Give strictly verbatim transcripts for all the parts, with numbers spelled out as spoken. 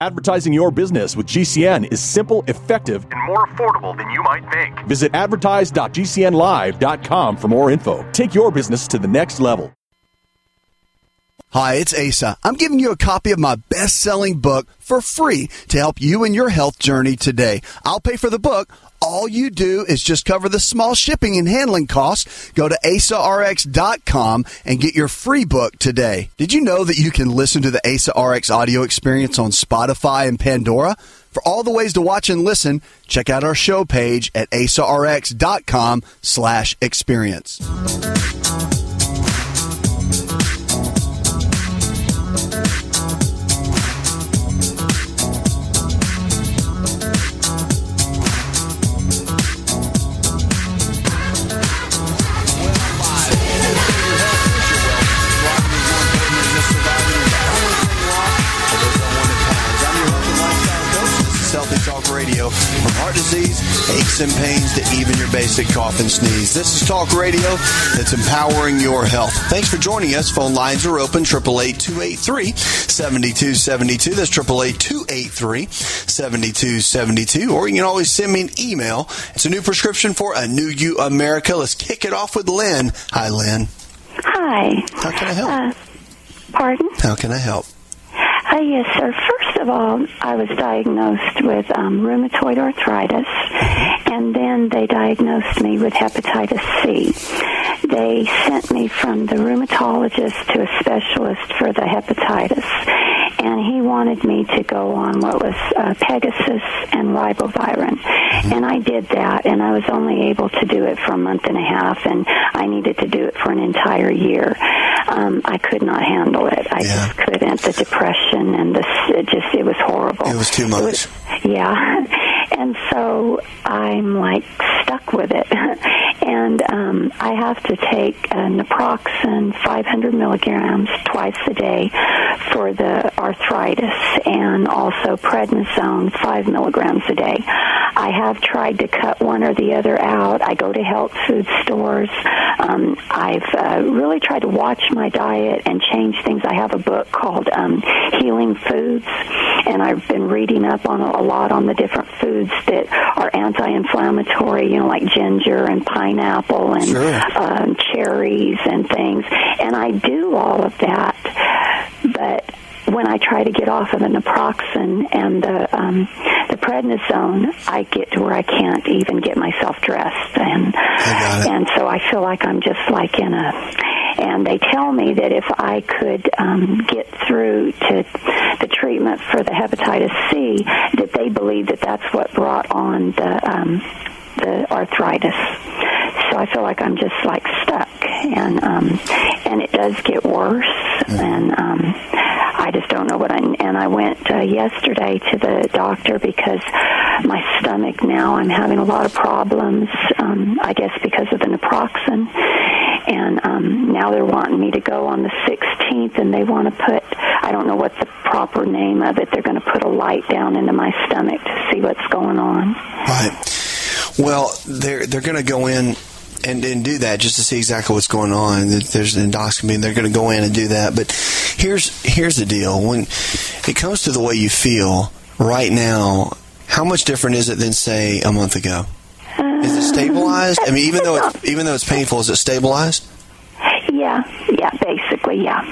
Advertising your business with G C N is simple, effective, and more affordable than you might think. Visit advertise dot g c n live dot com for more info. Take your business to the next level. Hi, it's Asa. I'm giving you a copy of my best-selling book for free to help you in your health journey today. I'll pay for the book. All you do is just cover the small shipping and handling costs. Go to asa r x dot com and get your free book today. Did you know that you can listen to the Asa R X audio experience on Spotify and Pandora? For all the ways to watch and listen, check out our show page at asa r x dot com slash experience. Radio, from heart disease, aches and pains to even your basic cough and sneeze. This is Talk Radio that's empowering your health. Thanks for joining us. Phone lines are open, eight eight eight, two eight three, seven two seven two. That's eight eight eight, two eight three, seven two seven two. Or you can always send me an email. It's a new prescription for a new you, America. Let's kick it off with Lynn. Hi, Lynn. Hi. How can I help? Uh, pardon? How can I help? Uh, yes, sir. First of all, I was diagnosed with um, rheumatoid arthritis, and then they diagnosed me with hepatitis C. They sent me from the rheumatologist to a specialist for the hepatitis, and he wanted me to go on what was uh, Pegasus and ribavirin. And I did that, and I was only able to do it for a month and a half, and I needed to do it for an entire year. Um, I could not handle it. I yeah. just couldn't. The depression and the it just it was horrible. It was too much. Was, yeah. And so I'm like stuck with it. And um, I have to take uh, naproxen five hundred milligrams twice a day for the arthritis, and also prednisone five milligrams a day. I have tried to cut one or the other out. I go to health food stores. Um, I've uh, really tried to watch my diet and change things. I have a book called um, Healing Foods, and I've been reading up on a, a lot on the different foods that are anti-inflammatory, you know, like ginger and pineapple and sure. um, cherries and things. And I do all of that, but when I try to get off of the naproxen and the um, the prednisone, I get to where I can't even get myself dressed, and and so I feel like I'm just like in a. And they tell me that if I could um, get through to the treatment for the hepatitis C, that they believe that that's what brought on the um, the arthritis. So I feel like I'm just like stuck, and um, and it does get worse, and um, I just don't know what I. And I went uh, yesterday to the doctor because my stomach now I'm having a lot of problems. Um, I guess because of the naproxen, and um, now they're wanting me to go on the sixteenth, and they want to put. I don't know what the proper name of it. They're going to put a light down into my stomach to see what's going on. Right. Well, they're they're going to go in and, and do that just to see exactly what's going on. There's an endoscopy, and they're going to go in and do that. But here's here's the deal: when it comes to the way you feel right now, how much different is it than say a month ago? Uh, is it stabilized? I mean, even though it's, even though it's painful, is it stabilized? Yeah, yeah, basically, yeah.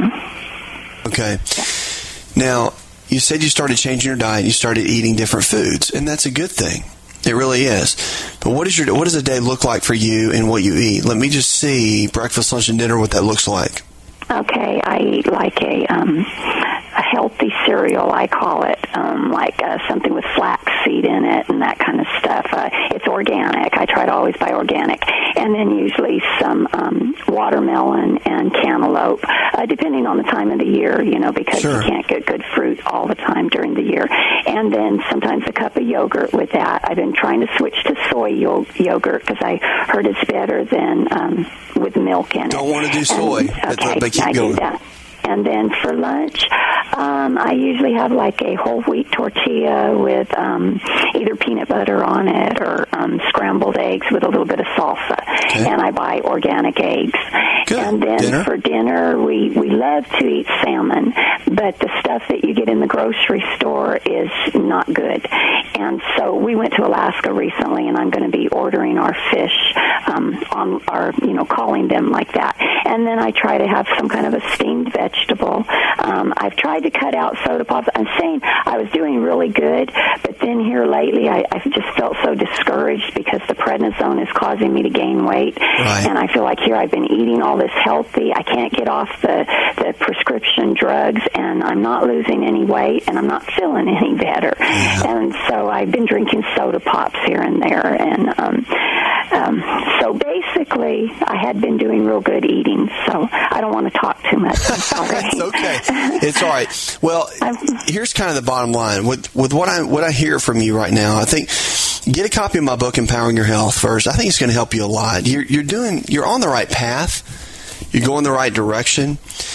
Mm-hmm. Okay. Yeah. Now, you said you started changing your diet. You started eating different foods, and that's a good thing. It really is. But what is your what does a day look like for you and what you eat? Let me just see breakfast, lunch, and dinner, what that looks like. Okay, I eat like a um, a healthy cereal, I call it, um, like uh, something with flaxseed in it and that kind of stuff. Uh, it's organic. I try to always buy organic. And then usually some um, watermelon and cantaloupe, uh, depending on the time of the year, you know, because sure. you can't get good fruit all the time during the year. And then sometimes a cup of yogurt with that. I've been trying to switch to soy yo- yogurt because I heard it's better than um, with milk in it. Don't want to do soy, and, but, okay, but keep I going. Do that. And then for lunch, um, I usually have like a whole wheat tortilla with um, either peanut butter on it or um, scrambled eggs with a little bit of salsa. Okay. And I buy organic eggs. Good. And then dinner? for dinner, we, we love to eat salmon, but the stuff that you get in the grocery store is not good. And so we went to Alaska recently, and I'm going to be ordering our fish um, on our, you know, calling them like that. And then I try to have some kind of a steamed vegetable. Um, I've tried to cut out soda pops. I'm saying I was doing really good, but then here lately I, I've just felt so discouraged because the prednisone is causing me to gain weight. Right. And I feel like here I've been eating all this healthy. I can't get off the, the prescription drugs, and I'm not losing any weight, and I'm not feeling any better. Yeah. And so I've been drinking soda pops here and there. And um, um, so basically I had been doing real good eating, so I don't want to talk too much. I'm sorry. It's okay. It's all right. Well, here's kind of the bottom line. With with what I what I hear from you right now, I think get a copy of my book, Empowering Your Health, first. I think it's going to help you a lot. You're you're doing you're on the right path. You're going the right direction.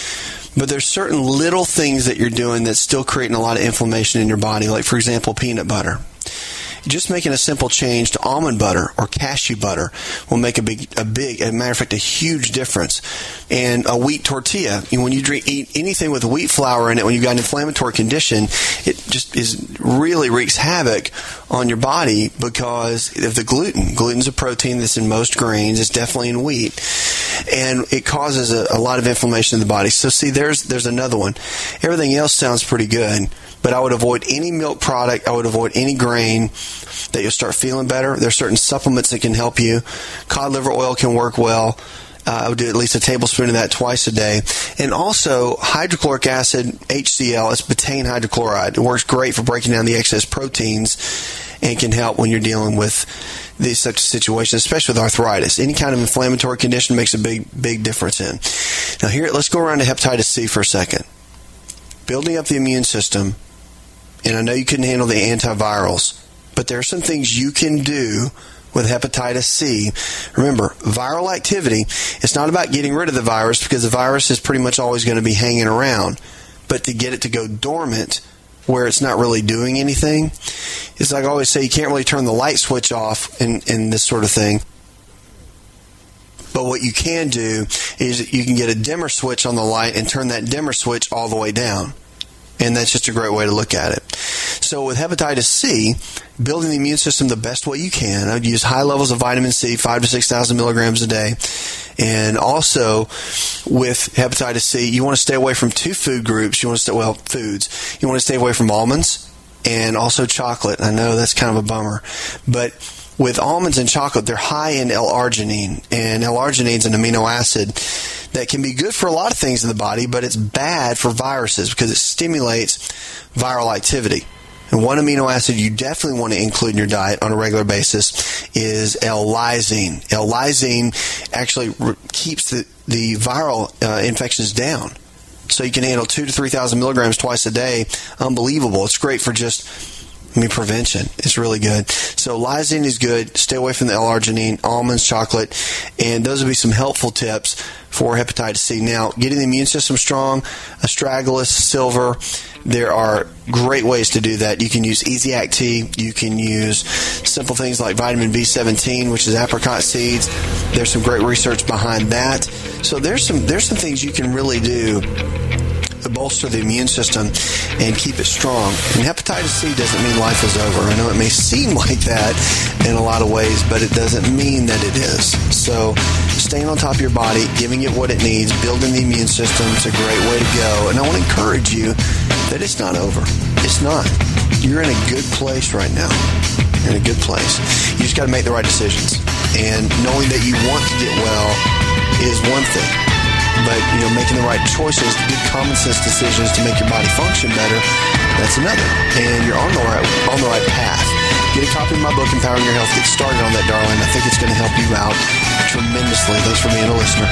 But there's certain little things that you're doing that's still creating a lot of inflammation in your body, like, for example, peanut butter. Just making a simple change to almond butter or cashew butter will make a big, a big, as a matter of fact, a huge difference. And a wheat tortilla, you know, when you drink, eat anything with wheat flour in it, when you've got an inflammatory condition, it just is really wreaks havoc on your body because of the gluten. Gluten's a protein that's in most grains. It's definitely in wheat. And it causes a, a lot of inflammation in the body. So see, there's there's another one. Everything else sounds pretty good. But I would avoid any milk product. I would avoid any grain that you'll start feeling better. There's certain supplements that can help you. Cod liver oil can work well. Uh, I would do at least a tablespoon of that twice a day. And also, hydrochloric acid, H C L, it's betaine hydrochloride. It works great for breaking down the excess proteins and can help when you're dealing with these such situations, especially with arthritis. Any kind of inflammatory condition makes a big, big difference in. Now here, let's go around to hepatitis C for a second. Building up the immune system. And I know you couldn't handle the antivirals, but there are some things you can do with hepatitis C. Remember, viral activity, it's not about getting rid of the virus because the virus is pretty much always going to be hanging around. But to get it to go dormant where it's not really doing anything, it's like I always say, you can't really turn the light switch off in, in this sort of thing. But what you can do is you can get a dimmer switch on the light and turn that dimmer switch all the way down. And that's just a great way to look at it. So with hepatitis C, building the immune system the best way you can, I would use high levels of vitamin C, five to six thousand milligrams a day. And also with hepatitis C, you want to stay away from two food groups. You want to stay, well, foods. You want to stay away from almonds and also chocolate. I know that's kind of a bummer. But with almonds and chocolate, they're high in L-arginine. And L-arginine is an amino acid that can be good for a lot of things in the body, but it's bad for viruses because it stimulates viral activity. And one amino acid you definitely want to include in your diet on a regular basis is L-lysine. L-lysine actually re- keeps the, the viral uh, infections down. So you can handle two to three thousand milligrams twice a day. Unbelievable. It's great for just I mean, prevention. It's really good. So lysine is good. Stay away from the L-arginine, almonds, chocolate, and those would be some helpful tips for hepatitis C. Now, getting the immune system strong, astragalus, silver, there are great ways to do that. You can use Easy Act T. You can use simple things like vitamin B seventeen, which is apricot seeds. There's some great research behind that. So there's some there's some things you can really do to bolster the immune system and keep it strong. And hepatitis C doesn't mean life is over. I know it may seem like that in a lot of ways, but it doesn't mean that it is. So staying on top of your body, giving it what it needs, building the immune system is a great way to go. And I want to encourage you that it's not over. It's not. You're in a good place right now. In a good place. You just got to make the right decisions. And knowing that you want to get well is one thing. But, you know, making the right choices, good common sense decisions to make your body function better, that's another. And you're on the right on the right path. Get a copy of my book, Empowering Your Health. Get started on that, darling. I think it's going to help you out tremendously. Thanks for being a listener.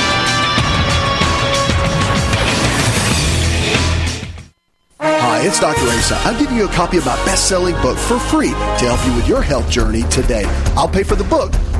Hi, it's Doctor Asa. I'm giving you a copy of my best-selling book for free to help you with your health journey today. I'll pay for the book.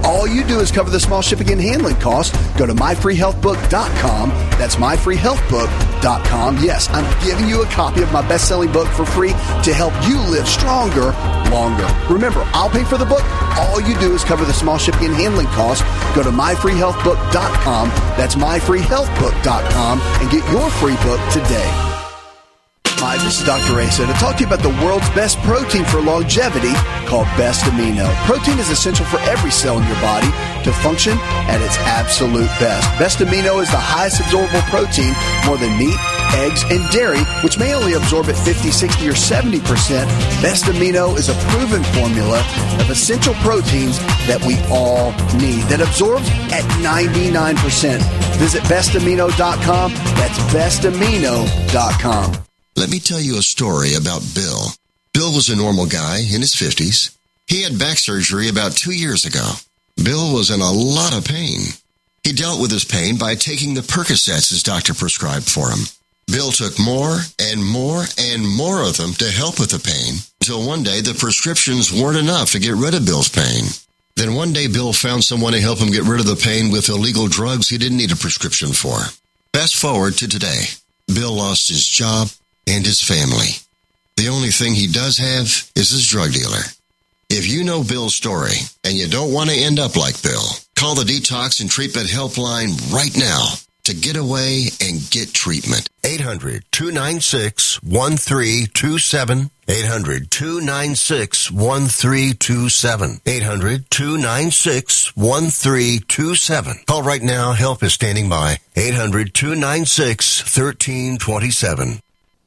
all you do is cover the small shipping and handling costs. Go to my free health book dot com. That's my free health book dot com. Yes, I'm giving you a copy of my best-selling book for free to help you live stronger, longer. Remember, I'll pay for the book. All you do is cover the small shipping and handling costs. Go to my free health book dot com. That's my free health book dot com and get your free book today. Hi, this is Doctor Asa to talk to you about the world's best protein for longevity called Best Amino. Protein is essential for every cell in your body to function at its absolute best. Best Amino is the highest absorbable protein, more than meat, eggs, and dairy, which may only absorb at fifty, sixty, or seventy percent. Best Amino is a proven formula of essential proteins that we all need that absorbs at ninety-nine percent. Visit best amino dot com. That's best amino dot com. Let me tell you a story about Bill. Bill was a normal guy in his fifties. He had back surgery about two years ago. Bill was in a lot of pain. He dealt with his pain by taking the Percocets his doctor prescribed for him. Bill took more and more and more of them to help with the pain until one day the prescriptions weren't enough to get rid of Bill's pain. Then one day Bill found someone to help him get rid of the pain with illegal drugs he didn't need a prescription for. Fast forward to today. Bill lost his job and his family. The only thing he does have is his drug dealer. If you know Bill's story and you don't want to end up like Bill, call the Detox and Treatment Helpline right now to get away and get treatment. eight hundred, two nine six, one three two seven. eight hundred, two nine six, one three two seven. eight hundred, two nine six, one three two seven. Call right now. Help is standing by. eight hundred, two nine six, one three two seven.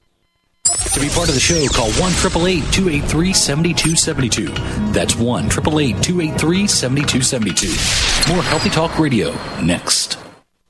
To be part of the show, call one eight eight eight, two eight three, seven two seven two. That's one eight eight eight, two eight three, seven two seven two. More Healthy Talk Radio next.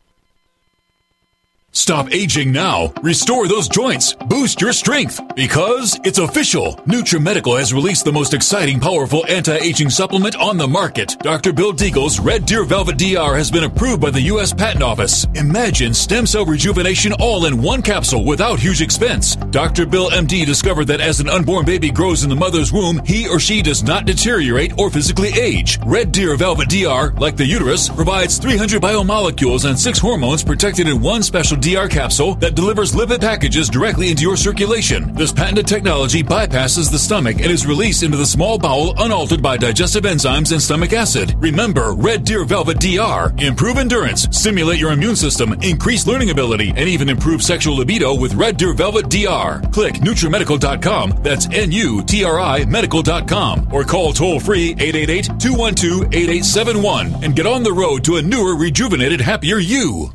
Stop aging now. Restore those joints. Boost your strength. Because it's official. NutriMedical has released the most exciting, powerful anti-aging supplement on the market. Doctor Bill Deagle's Red Deer Velvet D R has been approved by the U S Patent Office. Imagine stem cell rejuvenation all in one capsule without huge expense. Doctor Bill M D discovered that as an unborn baby grows in the mother's womb, he or she does not deteriorate or physically age. Red Deer Velvet D R, like the uterus, provides three hundred biomolecules and six hormones protected in one special D R capsule that delivers lipid packages directly into your circulation. This patented technology bypasses the stomach and is released into the small bowel unaltered by digestive enzymes and stomach acid. Remember, Red Deer Velvet D R. Improve endurance, stimulate your immune system, increase learning ability, and even improve sexual libido with Red Deer Velvet D R. Click NutriMedical dot com. That's N U T R I medical dot com. Or call toll-free eight eight eight, two one two, eight eight seven one and get on the road to a newer, rejuvenated, happier you.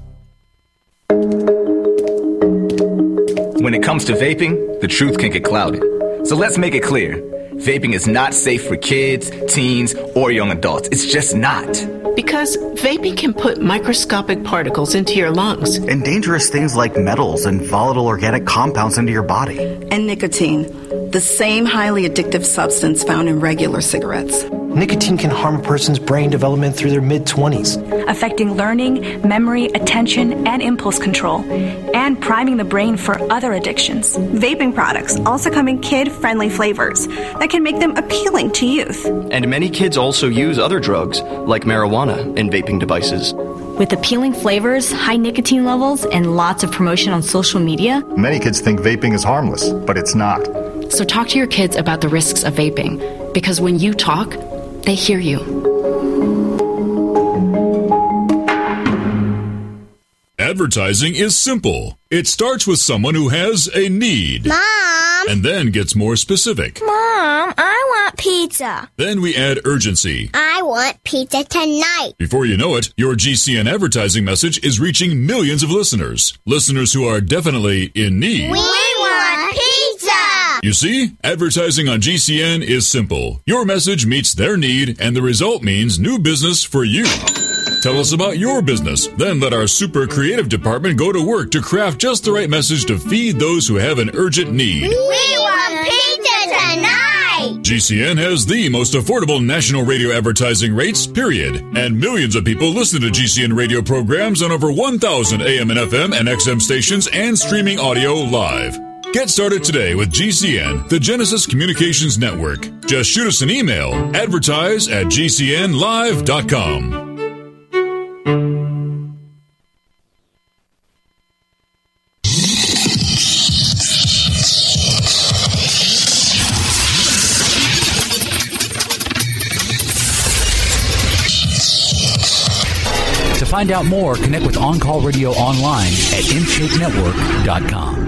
When it comes to vaping, the truth can get clouded. So let's make it clear. Vaping is not safe for kids, teens, or young adults. It's just not. Because vaping can put microscopic particles into your lungs. And dangerous things like metals and volatile organic compounds into your body. And nicotine, the same highly addictive substance found in regular cigarettes. Nicotine can harm a person's brain development through their mid-twenties, affecting learning, memory, attention, and impulse control, and priming the brain for other addictions. Vaping products also come in kid-friendly flavors that can make them appealing to youth. And many kids also use other drugs, like marijuana, in vaping devices. With appealing flavors, high nicotine levels, and lots of promotion on social media, many kids think vaping is harmless, but it's not. So talk to your kids about the risks of vaping, because when you talk, they hear you. Advertising is simple. It starts with someone who has a need. Mom! And then gets more specific. Mom, I want pizza. Then we add urgency. I want pizza tonight. Before you know it, your G C N advertising message is reaching millions of listeners. Listeners who are definitely in need. We want pizza! You see, advertising on G C N is simple. Your message meets their need, and the result means new business for you. Tell us about your business. Then let our super creative department go to work to craft just the right message to feed those who have an urgent need. We want pizza tonight! G C N has the most affordable national radio advertising rates, period. And millions of people listen to G C N radio programs on over one thousand A M and F M and X M stations and streaming audio live. Get started today with G C N, the Genesis Communications Network. Just shoot us an email, advertise at g c n live dot com. To find out more, connect with On Call Radio online at in shape network dot com.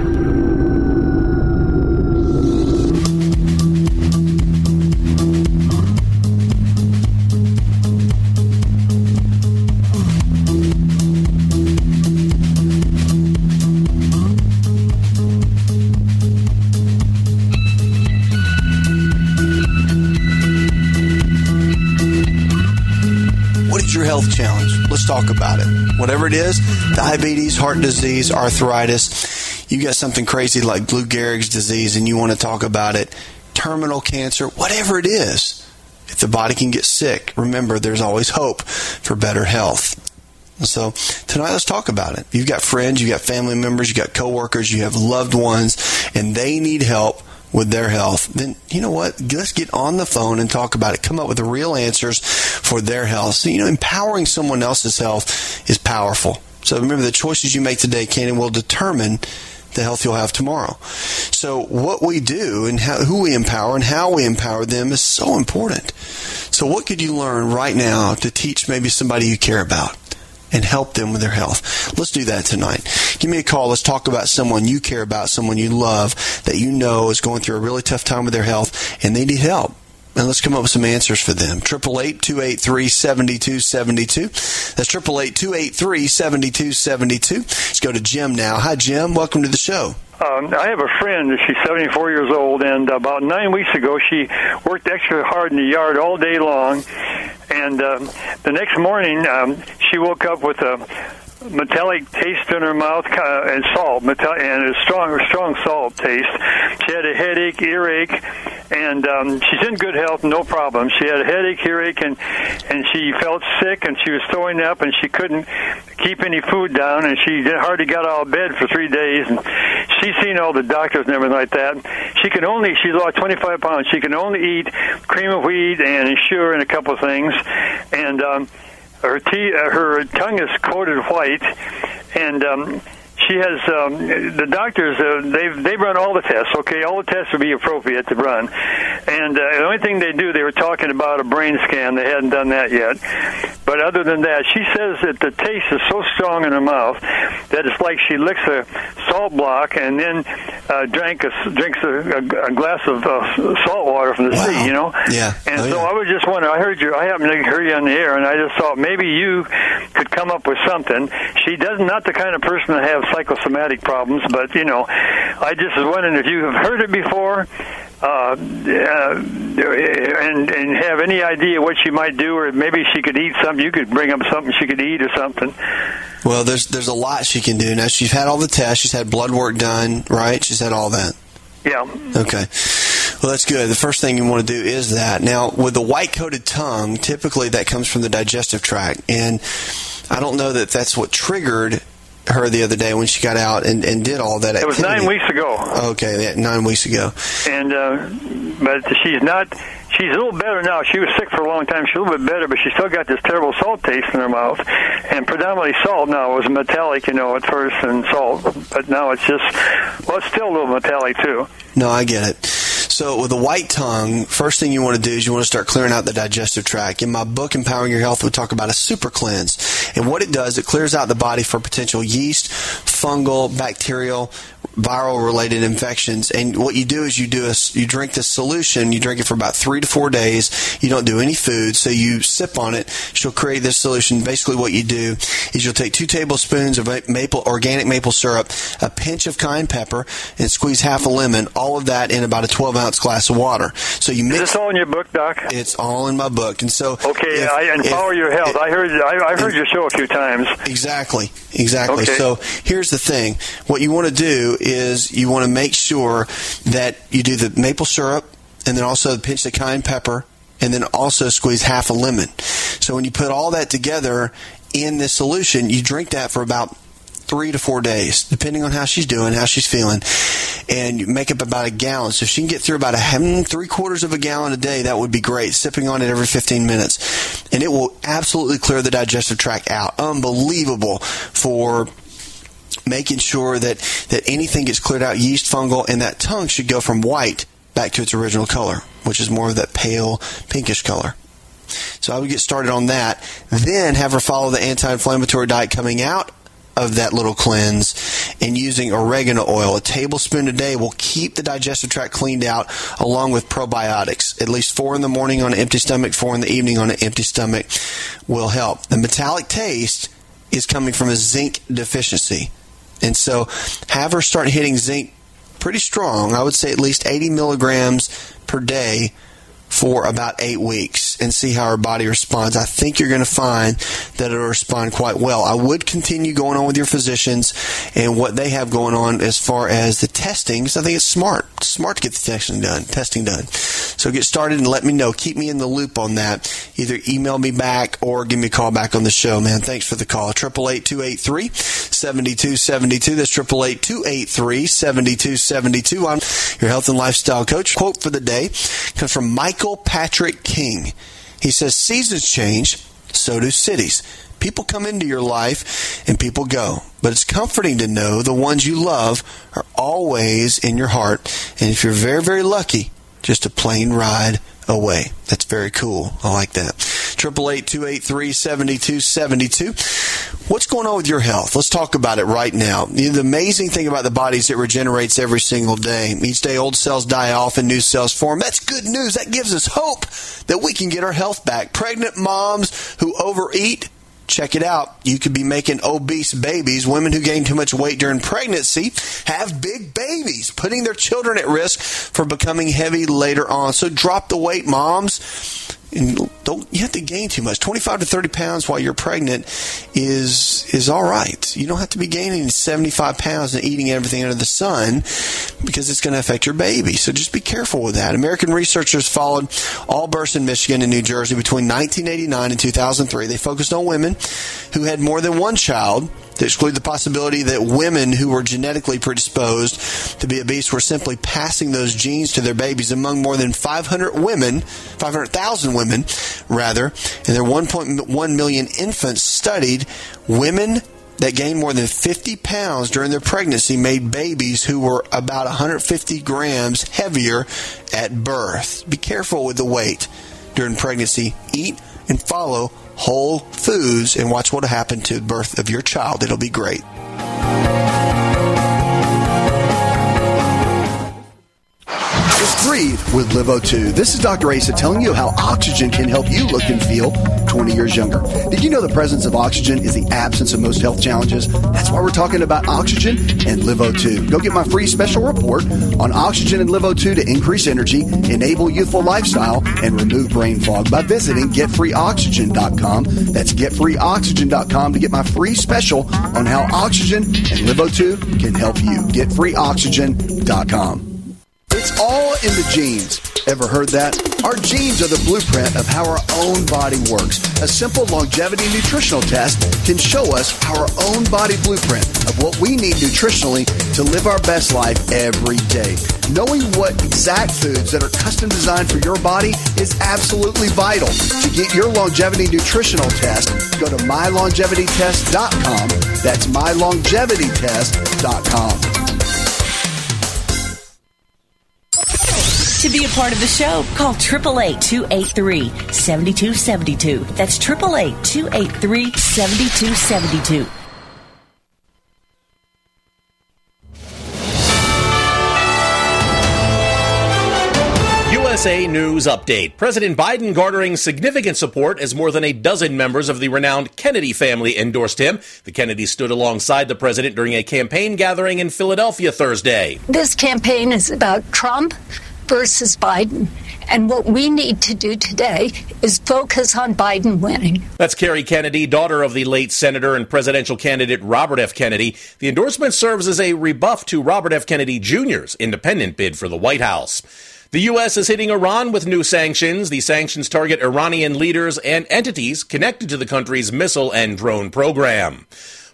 Health challenge. Let's talk about it. Whatever it is, diabetes, heart disease, arthritis, you got something crazy like Lou Gehrig's disease and you want to talk about it, terminal cancer, whatever it is. If the body can get sick, remember there's always hope for better health. So tonight, let's talk about it. You've got friends, you've got family members, you've got coworkers, you have loved ones, and they need help with their health. Then, you know what? Let's get on the phone and talk about it. Come up with the real answers for their health. So, you know, empowering someone else's health is powerful. So remember, the choices you make today can and will determine the health you'll have tomorrow. So what we do and how, who we empower and how we empower them is so important. So what could you learn right now to teach maybe somebody you care about and help them with their health? Let's do that tonight. Give me a call. Let's talk about someone you care about, someone you love, that you know is going through a really tough time with their health, and they need help. And let's come up with some answers for them. eight eight eight, two eight three, seven two seven two. That's eight eight eight, two eight three, seven two seven two. Let's go to Jim now. Hi, Jim. Welcome to the show. Um, I have a friend. She's seventy-four years old, and about nine weeks ago, she worked extra hard in the yard all day long. And um, the next morning, um, she woke up with a metallic taste in her mouth uh, and salt, metal- and a strong, strong salt taste. She had a headache, earache, and um, she's in good health, no problem. She had a headache, earache, and and she felt sick, and she was throwing up, and she couldn't keep any food down, and she hardly got out of bed for three days. And she's seen all the doctors and everything like that. She can only, she's lost twenty-five pounds. She can only eat cream of wheat and Ensure and a couple of things, and um, her tea, uh, her tongue is coated white, and um, she has um, the doctors. Uh, they've they've run all the tests. Okay, all the tests would be appropriate to run, and uh, the only thing they do, they were talking about a brain scan. They hadn't done that yet. But other than that, she says that the taste is so strong in her mouth that it's like she licks a salt block and then uh, drank a, drinks a, a, a glass of uh, salt water from the wow. sea, you know? Yeah. And oh, so yeah. I was just wondering, I heard you, I happened to hear you on the air, and I just thought maybe you could come up with something. She does not the kind of person to have psychosomatic problems, but, you know, I just was wondering if you have heard it before. Uh, uh, and and have any idea what she might do, or maybe she could eat something. You could bring up something she could eat or something. Well, there's there's a lot she can do. Now, she's had all the tests. She's had blood work done, right? She's had all that. Yeah. Okay. Well, that's good. The first thing you want to do is that. Now, with the white-coated tongue, typically that comes from the digestive tract. And I don't know that that's what triggered her the other day when she got out and, and did all that activity. It was nine weeks ago. Okay, yeah, nine weeks ago. And uh, but she's not. She's a little better now. She was sick for a long time. She's a little bit better, but she still got this terrible salt taste in her mouth, and predominantly salt. Now it was metallic, you know, at first, and salt, but now it's just well, it's still a little metallic too. No, I get it. So with a white tongue, first thing you want to do is you want to start clearing out the digestive tract. In my book, Empowering Your Health, we talk about a super cleanse. And what it does, it clears out the body for potential yeast, fungal, bacterial, viral-related infections. And what you do is you do a, you drink this solution. You drink it for about three to four days. You don't do any food, so you sip on it. She'll create this solution. Basically what you do is you'll take two tablespoons of maple organic maple syrup, a pinch of cayenne pepper, and squeeze half a lemon, all of that in about a twelve-ounce glass of water. So you mix. Is this all in your book, Doc? It's all in my book. And so okay, if, I Empower if, Your Health. If, I heard I, I heard your show a few times. Exactly, exactly. Okay. So here's the thing. What you want to do is you want to make sure that you do the maple syrup and then also pinch the cayenne pepper and then also squeeze half a lemon. So when you put all that together in this solution, you drink that for about three to four days, depending on how she's doing, how she's feeling, and you make up about a gallon. So if she can get through about a three quarters of a gallon a day, that would be great, sipping on it every fifteen minutes. And it will absolutely clear the digestive tract out. Unbelievable for making sure that, that anything gets cleared out, yeast, fungal, and that tongue should go from white back to its original color, which is more of that pale pinkish color. So I would get started on that. Then have her follow the anti-inflammatory diet coming out of that little cleanse and using oregano oil. A tablespoon a day will keep the digestive tract cleaned out along with probiotics. At least four in the morning on an empty stomach, four in the evening on an empty stomach will help. The metallic taste is coming from a zinc deficiency. And so have her start hitting zinc pretty strong. I would say at least eighty milligrams per day for about eight weeks and see how her body responds. I think you're going to find that it'll respond quite well. I would continue going on with your physicians and what they have going on as far as the testing, because I think it's smart. It's smart to get the testing done, testing done. So get started and let me know. Keep me in the loop on that. Either email me back or give me a call back on the show, man. Thanks for the call. eight eight eight, two eight three, seven two seven two. That's eight eight eight, two eight three, seven two seven two. I'm your health and lifestyle coach. Quote for the day comes from Michael Patrick King. He says, seasons change, so do cities. People come into your life and people go. But it's comforting to know the ones you love are always in your heart. And if you're very, very lucky, just a plane ride away. That's very cool. I like that. eight eight eight, two eight three, seven two seven two. What's going on with your health? Let's talk about it right now. You know, the amazing thing about the body is it regenerates every single day. Each day old cells die off and new cells form. That's good news. That gives us hope that we can get our health back. Pregnant moms who overeat, check it out. You could be making obese babies. Women who gain too much weight during pregnancy have big babies, putting their children at risk for becoming heavy later on. So drop the weight, moms. And don't you have to gain too much. twenty-five to thirty pounds while you're pregnant is is all right. You don't have to be gaining seventy-five pounds and eating everything under the sun because it's going to affect your baby. So just be careful with that. American researchers followed all births in Michigan and New Jersey between nineteen eighty-nine and two thousand three. They focused on women who had more than one child to exclude the possibility that women who were genetically predisposed to be obese were simply passing those genes to their babies. Among more than five hundred women, five hundred thousand women, rather, and their one point one million infants studied, women that gained more than fifty pounds during their pregnancy made babies who were about one hundred fifty grams heavier at birth. Be careful with the weight during pregnancy. Eat and follow whole foods and watch what will happen to the birth of your child. It'll be great. Just breathe with Live O two. This is Doctor Asa telling you how oxygen can help you look and feel twenty years younger. Did you know the presence of oxygen is the absence of most health challenges? That's why we're talking about oxygen and Live O two. Go get my free special report on oxygen and Live O two to increase energy, enable youthful lifestyle, and remove brain fog by visiting get free oxygen dot com. That's get free oxygen dot com to get my free special on how oxygen and Live O two can help you. get free oxygen dot com. It's all in the genes. Ever heard that? Our genes are the blueprint of how our own body works. A simple longevity nutritional test can show us our own body blueprint of what we need nutritionally to live our best life every day. Knowing what exact foods that are custom designed for your body is absolutely vital. To get your longevity nutritional test, go to my longevity test dot com. That's my longevity test dot com. To be a part of the show, call eight eight eight, two eight three, seven two seven two. That's eight eight eight, two eight three, seven two seven two. U S A News Update. President Biden garnering significant support as more than a dozen members of the renowned Kennedy family endorsed him. The Kennedys stood alongside the president during a campaign gathering in Philadelphia Thursday. This campaign is about Trump versus Biden. And what we need to do today is focus on Biden winning. That's Kerry Kennedy, daughter of the late Senator and presidential candidate Robert F. Kennedy. The endorsement serves as a rebuff to Robert F. Kennedy Junior's independent bid for the White House. The U S is hitting Iran with new sanctions. The sanctions target Iranian leaders and entities connected to the country's missile and drone program.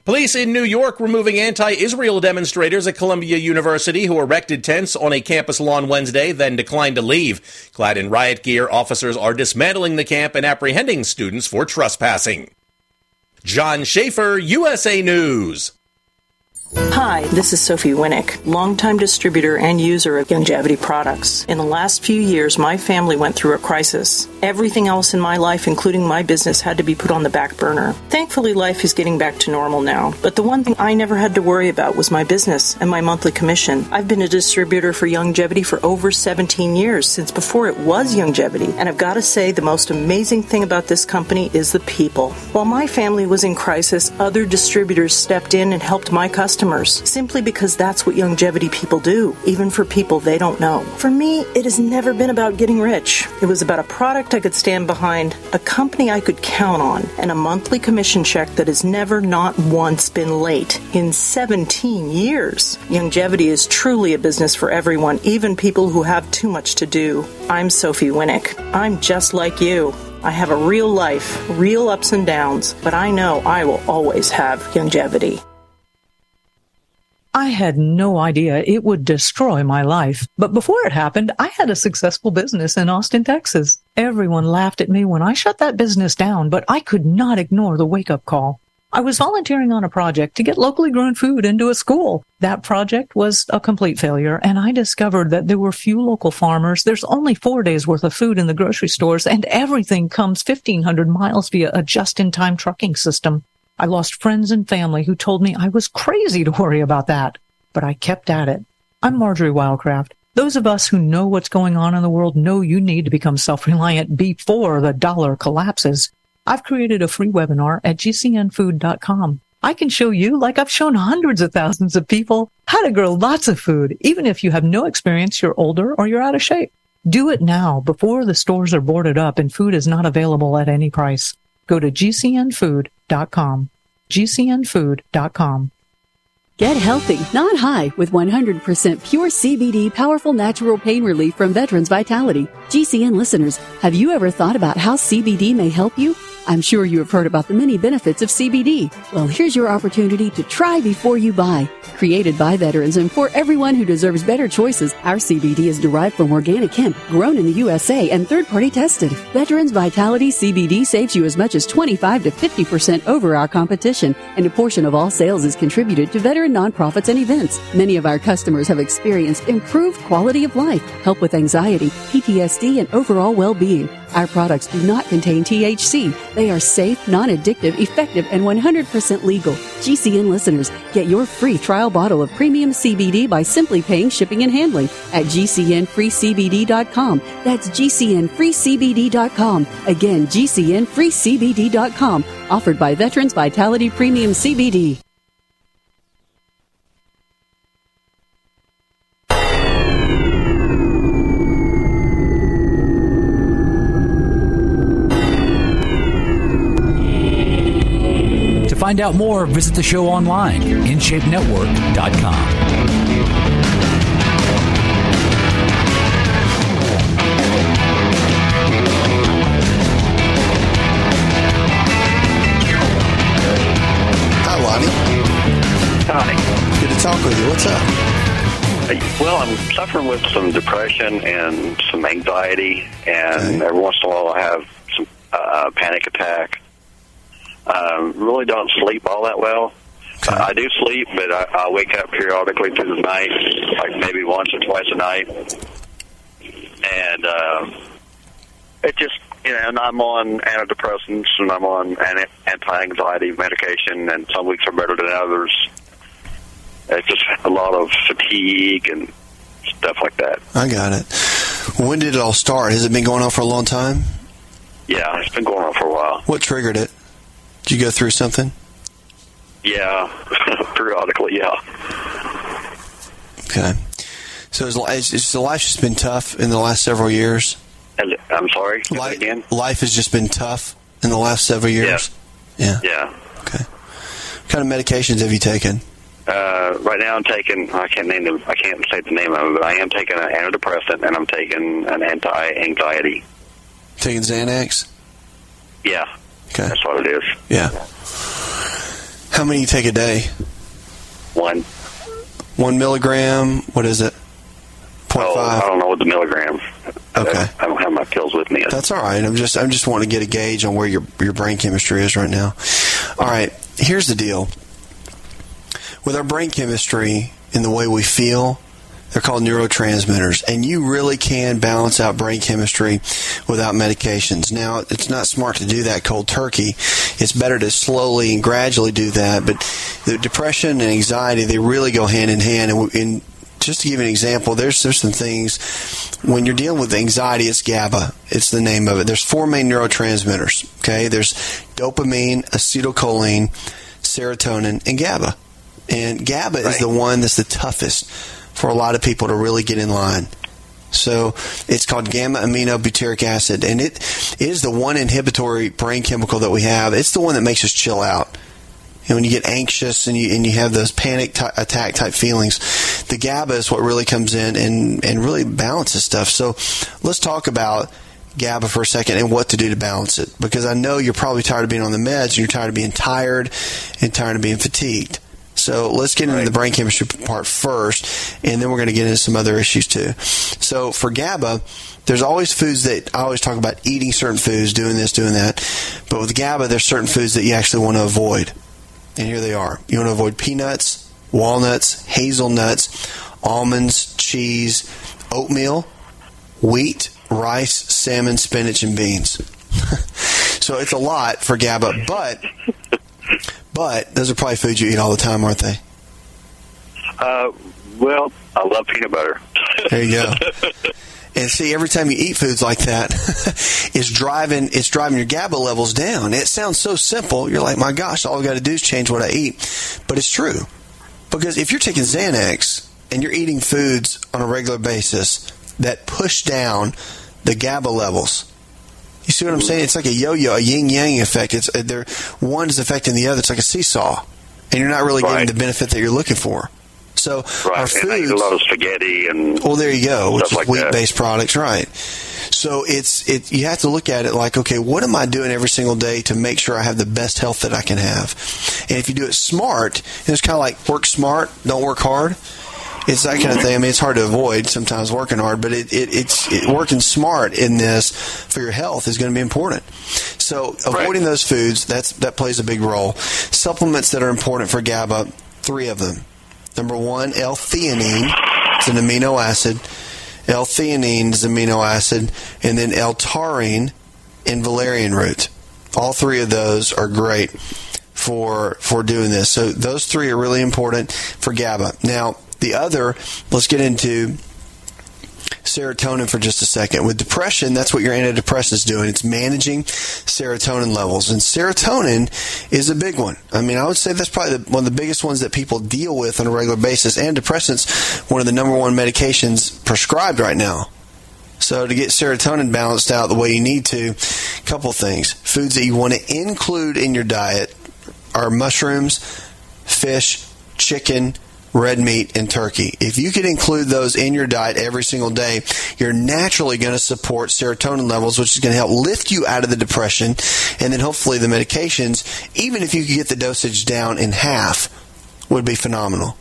Police in New York removing anti-Israel demonstrators at Columbia University who erected tents on a campus lawn Wednesday, then declined to leave. Clad in riot gear, officers are dismantling the camp and apprehending students for trespassing. John Schaefer, U S A News. Hi, this is Sophie Winnick, longtime distributor and user of Youngevity products. In the last few years, my family went through a crisis. Everything else in my life, including my business, had to be put on the back burner. Thankfully, life is getting back to normal now. But the one thing I never had to worry about was my business and my monthly commission. I've been a distributor for Youngevity for over seventeen years, since before it was Youngevity. And I've got to say, the most amazing thing about this company is the people. While my family was in crisis, other distributors stepped in and helped my customers. Simply because that's what Youngevity people do, even for people they don't know. For me, it has never been about getting rich. It was about a product I could stand behind, a company I could count on, and a monthly commission check that has never, not once, been late in seventeen years. Youngevity is truly a business for everyone, even people who have too much to do. I'm Sophie Winnick. I'm just like you. I have a real life, real ups and downs, but I know I will always have Youngevity. I had no idea it would destroy my life. But before it happened, I had a successful business in Austin, Texas. Everyone laughed at me when I shut that business down, but I could not ignore the wake-up call. I was volunteering on a project to get locally grown food into a school. That project was a complete failure, and I discovered that there were few local farmers. There's only four days worth of food in the grocery stores, and everything comes fifteen hundred miles via a just-in-time trucking system. I lost friends and family who told me I was crazy to worry about that, but I kept at it. I'm Marjorie Wildcraft. Those of us who know what's going on in the world know you need to become self-reliant before the dollar collapses. I've created a free webinar at G C N food dot com. I can show you, like I've shown hundreds of thousands of people, how to grow lots of food, even if you have no experience, you're older, or you're out of shape. Do it now, before the stores are boarded up and food is not available at any price. Go to G C N food dot com. G C N food dot com. Get healthy, not high, with one hundred percent pure C B D powerful natural pain relief from Veterans Vitality. G C N listeners, have you ever thought about how C B D may help you? I'm sure you have heard about the many benefits of C B D. Well, here's your opportunity to try before you buy. Created by veterans and for everyone who deserves better choices, our C B D is derived from organic hemp, grown in the U S A and third-party tested. Veterans Vitality C B D saves you as much as twenty-five to fifty percent over our competition, and a portion of all sales is contributed to veteran nonprofits and events. Many of our customers have experienced improved quality of life, help with anxiety, P T S D, and overall well-being. Our products do not contain T H C. They are safe, non-addictive, effective, and one hundred percent legal. G C N listeners, get your free trial bottle of premium C B D by simply paying shipping and handling at G C N free C B D dot com. That's G C N free C B D dot com. Again, G C N free C B D dot com. Offered by Veterans Vitality Premium C B D. To find out more, visit the show online, in shape network dot com. Hi, Lonnie. Hi. Good to talk with you. What's up? Well, I'm suffering with some depression and some anxiety, and okay. every once in a while I have some uh, panic attack. Um, really don't sleep all that well. Okay. I, I do sleep, but I, I wake up periodically through the night, like maybe once or twice a night. And um, it just, you know, and I'm on antidepressants and I'm on anti-anxiety medication, and some weeks are better than others. It's just a lot of fatigue and stuff like that. I got it. When did it all start? Has it been going on for a long time? Yeah, it's been going on for a while. What triggered it? Did you go through something? Yeah, periodically, yeah. Okay. So is, is the life just been tough in the last several years? I'm sorry, life, again? Life has just been tough in the last several years? Yeah. Yeah. Yeah. Okay. What kind of medications have you taken? Uh, right now I'm taking, I can't name the, I can't say the name of it, but I am taking an antidepressant and I'm taking an anti-anxiety. Taking Xanax? Yeah. Okay. That's what it is. Yeah. How many you take a day? One. One milligram. What is it? Point oh, five. I don't know what the milligrams. Okay. I don't have my pills with me. That's all right. I'm just I'm just wanting to get a gauge on where your your brain chemistry is right now. All right. Here's the deal. With our brain chemistry and the way we feel, they're called neurotransmitters, and you really can balance out brain chemistry without medications. Now, it's not smart to do that cold turkey. It's better to slowly and gradually do that, but the depression and anxiety, they really go hand in hand. And, and just to give you an example, there's, there's some things, when you're dealing with anxiety, it's GABA. It's the name of it. There's four main neurotransmitters, okay? There's dopamine, acetylcholine, serotonin, and GABA. And GABA right. is the one that's the toughest for a lot of people to really get in line. So it's called gamma-aminobutyric acid, and it is the one inhibitory brain chemical that we have. It's the one that makes us chill out. And when you get anxious and you and you have those panic t- attack type feelings, the GABA is what really comes in and, and really balances stuff. So let's talk about GABA for a second and what to do to balance it, because I know you're probably tired of being on the meds and you're tired of being tired and tired of being fatigued. So let's get into right. the brain chemistry part first, and then we're going to get into some other issues too. So for GABA, there's always foods that I always talk about eating certain foods, doing this, doing that. But with GABA, there's certain foods that you actually want to avoid. And here they are. You want to avoid peanuts, walnuts, hazelnuts, almonds, cheese, oatmeal, wheat, rice, salmon, spinach, and beans. So it's a lot for GABA, but... But those are probably foods you eat all the time, aren't they? Uh, well, I love peanut butter. There you go. And see, every time you eat foods like that, it's driving it's driving your GABA levels down. It sounds so simple. You're like, my gosh, all I've got to do is change what I eat. But it's true. Because if you're taking Xanax and you're eating foods on a regular basis that push down the GABA levels, you see what I'm saying? It's like a yo-yo, a yin-yang effect. It's uh, one is affecting the other. It's like a seesaw, and you're not really right. getting the benefit that you're looking for. So right. our foods, and I eat a lot of spaghetti and well, there you go, which is like wheat-based products, right? So it's it. You have to look at it like, okay, what am I doing every single day to make sure I have the best health that I can have? And if you do it smart, and it's kind of like work smart, don't work hard. It's that kind of thing. I mean, it's hard to avoid sometimes working hard, but it, it, it's it, working smart in this for your health is going to be important. So avoiding right. those foods, that's that plays a big role. Supplements that are important for GABA, three of them. Number one, L-theanine. It's an amino acid. L-theanine is an amino acid. And then L-taurine and valerian root. All three of those are great for for doing this. So those three are really important for GABA. Now, the other, let's get into serotonin for just a second. With depression, that's what your antidepressant is doing. It's managing serotonin levels. And serotonin is a big one. I mean, I would say that's probably the, one of the biggest ones that people deal with on a regular basis. Antidepressants, one of the number one medications prescribed right now. So to get serotonin balanced out the way you need to, a couple things. Foods that you want to include in your diet are mushrooms, fish, chicken, red meat, and turkey. If you could include those in your diet every single day, you're naturally going to support serotonin levels, which is going to help lift you out of the depression, and then hopefully the medications, even if you could get the dosage down in half, would be phenomenal.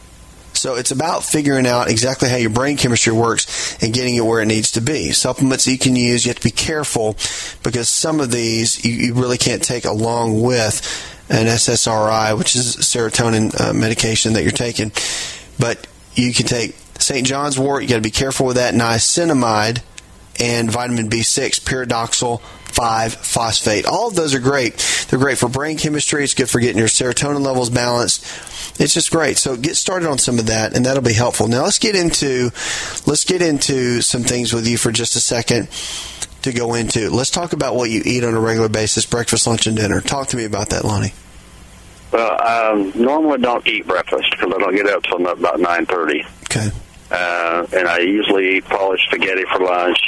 So it's about figuring out exactly how your brain chemistry works and getting it where it needs to be. Supplements that you can use, you have to be careful because some of these you, you really can't take along with an S S R I, which is serotonin uh, medication that you're taking. But you can take Saint John's wort, you got to be careful with that, niacinamide, and vitamin B six, pyridoxal five phosphate. All of those are great. They're great for brain chemistry. It's good for getting your serotonin levels balanced. It's just great. So get started on some of that, and that'll be helpful. Now let's get into let's get into some things with you for just a second to go into. Let's talk about what you eat on a regular basis, breakfast, lunch, and dinner. Talk to me about that, Lonnie. Well, um, normally I don't eat breakfast because I don't get up till about nine thirty. Okay. Uh, and I usually eat polished spaghetti for lunch,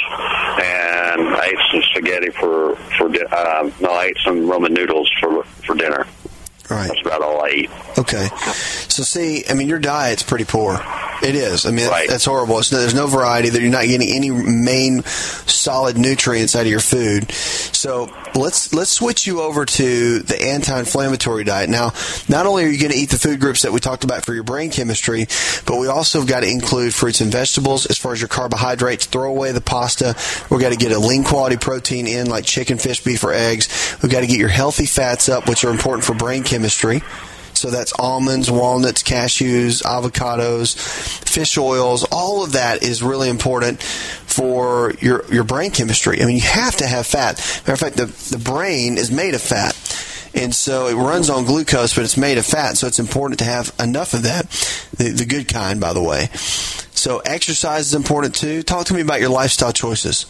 and I ate some spaghetti for for di- uh, no, I ate some Roman noodles for for dinner. Right. That's about all I eat. Okay. So, see, I mean, your diet's pretty poor. It is. I mean, right. that's horrible. It's, there's no variety. That you're not getting any main solid nutrients out of your food. So let's let's switch you over to the anti-inflammatory diet. Now, not only are you going to eat the food groups that we talked about for your brain chemistry, but we also have got to include fruits and vegetables as far as your carbohydrates. Throw away the pasta. We've got to get a lean quality protein in like chicken, fish, beef, or eggs. We've got to get your healthy fats up, which are important for brain chemistry. So that's almonds, walnuts, cashews, avocados, fish oils. All of that is really important for your your brain chemistry. I mean, you have to have fat. Matter of fact, the, the brain is made of fat. And so it runs on glucose, but it's made of fat. So it's important to have enough of that, the, the good kind, by the way. So exercise is important, too. Talk to me about your lifestyle choices.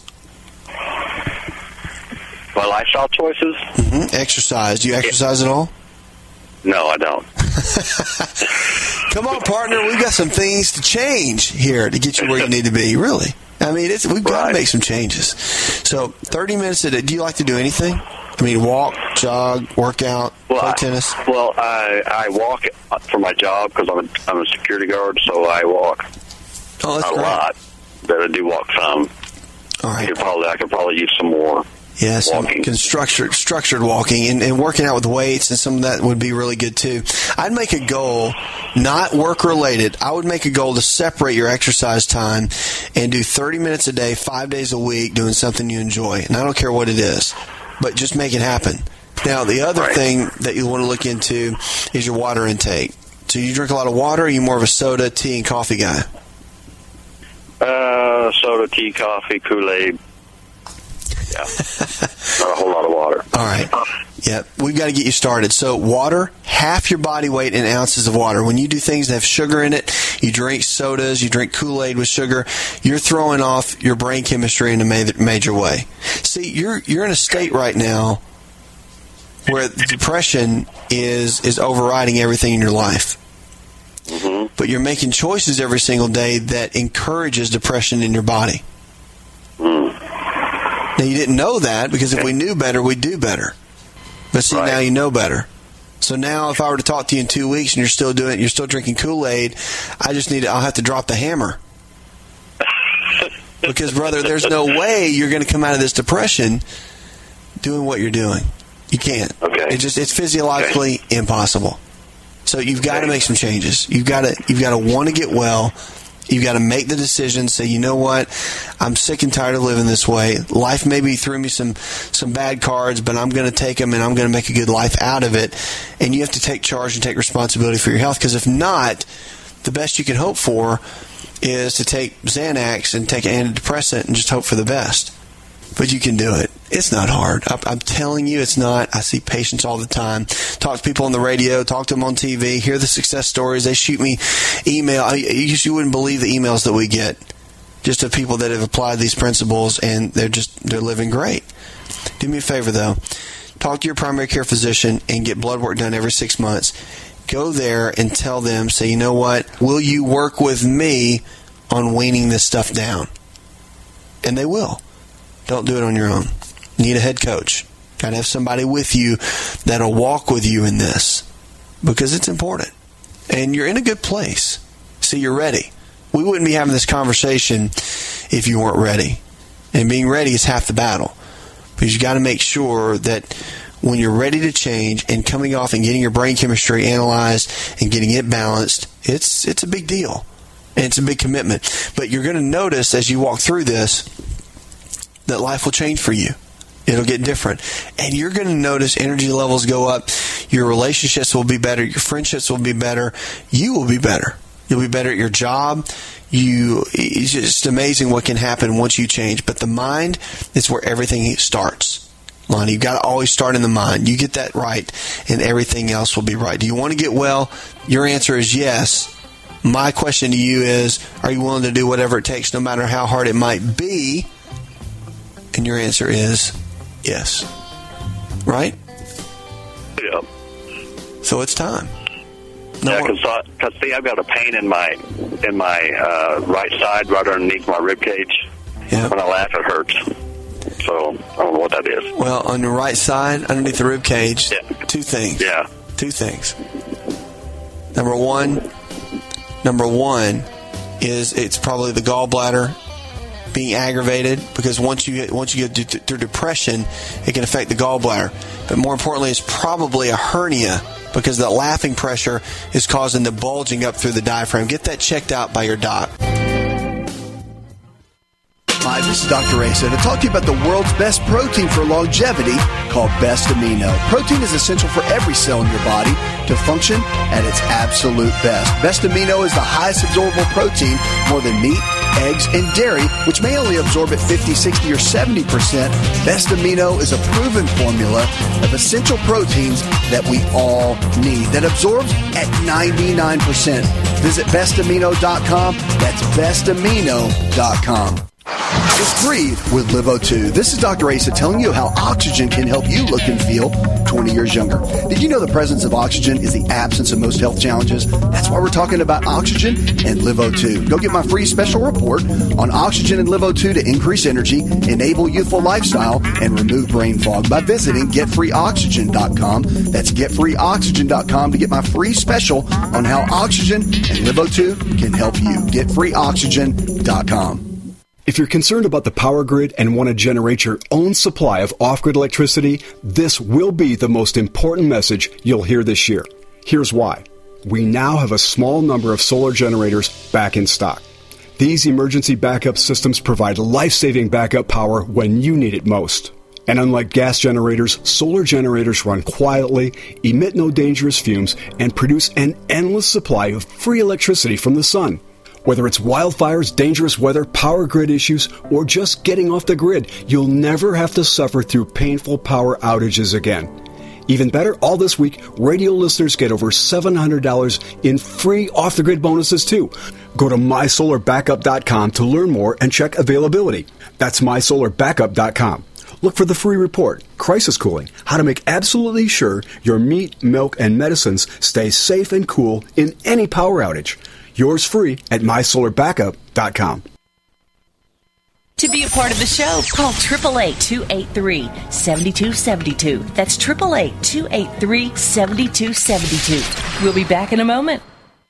My lifestyle choices? Mm-hmm. Exercise. Do you exercise at all? No, I don't. Come on, partner. We've got some things to change here to get you where you need to be, really. I mean, it's, we've got right. to make some changes. So thirty minutes a day. Do you like to do anything? I mean, walk, jog, work out, well, play I, tennis? Well, I, I walk for my job because I'm a, I'm a security guard, so I walk oh, that's a great. lot. But I do walk some. All right. I could probably, I could probably use some more. Yes, and structured, structured walking and, and working out with weights and some of that would be really good too. I'd make a goal, not work related. I would make a goal to separate your exercise time and do thirty minutes a day, five days a week, doing something you enjoy. And I don't care what it is, but just make it happen. Now, the other right. thing that you want to look into is your water intake. So you drink a lot of water, or are you more of a soda, tea, and coffee guy? Uh, soda, tea, coffee, Kool-Aid. Yeah, not a whole lot of water. All right. Yeah, we've got to get you started. So water, half your body weight in ounces of water. When you do things that have sugar in it, you drink sodas, you drink Kool-Aid with sugar, you're throwing off your brain chemistry in a major way. See, you're you're in a state right now where depression is, is overriding everything in your life. Mm-hmm. But you're making choices every single day that encourages depression in your body. Mm. Now, you didn't know that because if we knew better, we'd do better. But see, right. now you know better. So now if I were to talk to you in two weeks and you're still doing it, you're still drinking Kool-Aid, I just need to, I'll have to drop the hammer. Because, brother, there's no way you're going to come out of this depression doing what you're doing. You can't. Okay. It just, it's physiologically okay. impossible. So you've got okay. to make some changes. You've got to, you've got to want to get well. You've got to make the decision, say, you know what, I'm sick and tired of living this way. Life maybe threw me some, some bad cards, but I'm going to take them and I'm going to make a good life out of it. And you have to take charge and take responsibility for your health, because if not, the best you can hope for is to take Xanax and take an antidepressant and just hope for the best. But you can do it. It's not hard. I'm telling you, it's not. I see patients all the time. Talk to people on the radio, talk to them on T V, hear the success stories. They shoot me email. You wouldn't believe the emails that we get just of people that have applied these principles, and they're just, they're living great. Do me a favor, though. Talk to your primary care physician and get blood work done every six months. Go there and tell them, say, you know what, will you work with me on weaning this stuff down? And they will. Don't do it on your own. You need a head coach. Got to have somebody with you that'll walk with you in this, because it's important. And you're in a good place. See, you're ready. We wouldn't be having this conversation if you weren't ready. And being ready is half the battle. Because you got to make sure that when you're ready to change and coming off and getting your brain chemistry analyzed and getting it balanced, it's it's a big deal. And it's a big commitment. But you're going to notice as you walk through this that life will change for you. It'll get different. And you're going to notice energy levels go up. Your relationships will be better. Your friendships will be better. You will be better. You'll be better at your job. You, it's just amazing what can happen once you change. But the mind is where everything starts. Lonnie, you've got to always start in the mind. You get that right, and everything else will be right. Do you want to get well? Your answer is yes. My question to you is, are you willing to do whatever it takes, no matter how hard it might be? And your answer is yes. Right? Yeah. So it's time. No yeah, because uh, see, I've got a pain in my in my uh, right side, right underneath my rib cage. Yeah. When I laugh, it hurts. So I don't know what that is. Well, on your right side, underneath the rib cage, yeah. two things. Yeah. Two things. Number one, number one is it's probably the gallbladder being aggravated, because once you get, once you get th- through depression, it can affect the gallbladder. But more importantly, it's probably a hernia, because that laughing pressure is causing the bulging up through the diaphragm. Get that checked out by your doc. Hi, this is Doctor Asa to talk to you about the world's best protein for longevity called Best Amino. Protein is essential for every cell in your body to function at its absolute best. Best Amino is the highest absorbable protein, more than meat, eggs, and dairy, which may only absorb at fifty, sixty, or seventy percent. Best Amino is a proven formula of essential proteins that we all need that absorbs at ninety-nine percent. Visit best amino dot com. That's best amino dot com. Just breathe with Live O two. This is Doctor Asa telling you how oxygen can help you look and feel twenty years younger. Did you know the presence of oxygen is the absence of most health challenges? That's why we're talking about oxygen and Live O two. Go get my free special report on oxygen and Live O two to increase energy, enable youthful lifestyle, and remove brain fog by visiting get free oxygen dot com. That's get free oxygen dot com to get my free special on how oxygen and Live O two can help you. get free oxygen dot com. If you're concerned about the power grid and want to generate your own supply of off-grid electricity, this will be the most important message you'll hear this year. Here's why. We now have a small number of solar generators back in stock. These emergency backup systems provide life-saving backup power when you need it most. And unlike gas generators, solar generators run quietly, emit no dangerous fumes, and produce an endless supply of free electricity from the sun. Whether it's wildfires, dangerous weather, power grid issues, or just getting off the grid, you'll never have to suffer through painful power outages again. Even better, all this week, radio listeners get over seven hundred dollars in free off-the-grid bonuses, too. Go to my solar backup dot com to learn more and check availability. That's my solar backup dot com. Look for the free report, Crisis Cooling, how to make absolutely sure your meat, milk, and medicines stay safe and cool in any power outage. Yours free at my solar backup dot com. To be a part of the show, call eight eight eight, two eight three, seven two seven two. That's eight eight eight, two eight three, seven two seven two. We'll be back in a moment.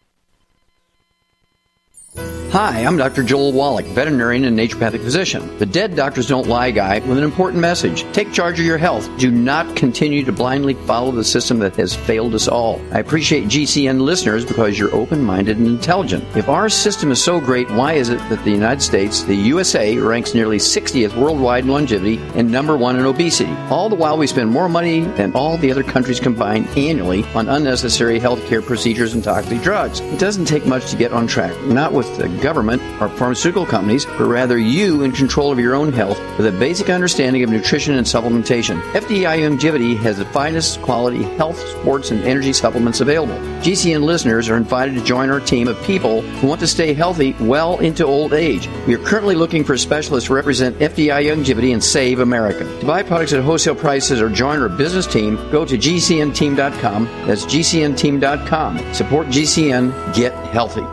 Hi, I'm Doctor Joel Wallach, veterinarian and naturopathic physician. The Dead Doctors Don't Lie guy with an important message. Take charge of your health. Do not continue to blindly follow the system that has failed us all. I appreciate G C N listeners because you're open-minded and intelligent. If our system is so great, why is it that the United States, the U S A, ranks nearly sixtieth worldwide in longevity and number one in obesity? All the while we spend more money than all the other countries combined annually on unnecessary healthcare procedures and toxic drugs. It doesn't take much to get on track. Not with the government or pharmaceutical companies, but rather you in control of your own health with a basic understanding of nutrition and supplementation. F D I Longevity has the finest quality health, sports, and energy supplements available. G C N listeners are invited to join our team of people who want to stay healthy well into old age. We are currently looking for specialists to represent F D I Longevity and Save America. To buy products at wholesale prices or join our business team, go to G C N team dot com. That's G C N team dot com. Support G C N. Get healthy.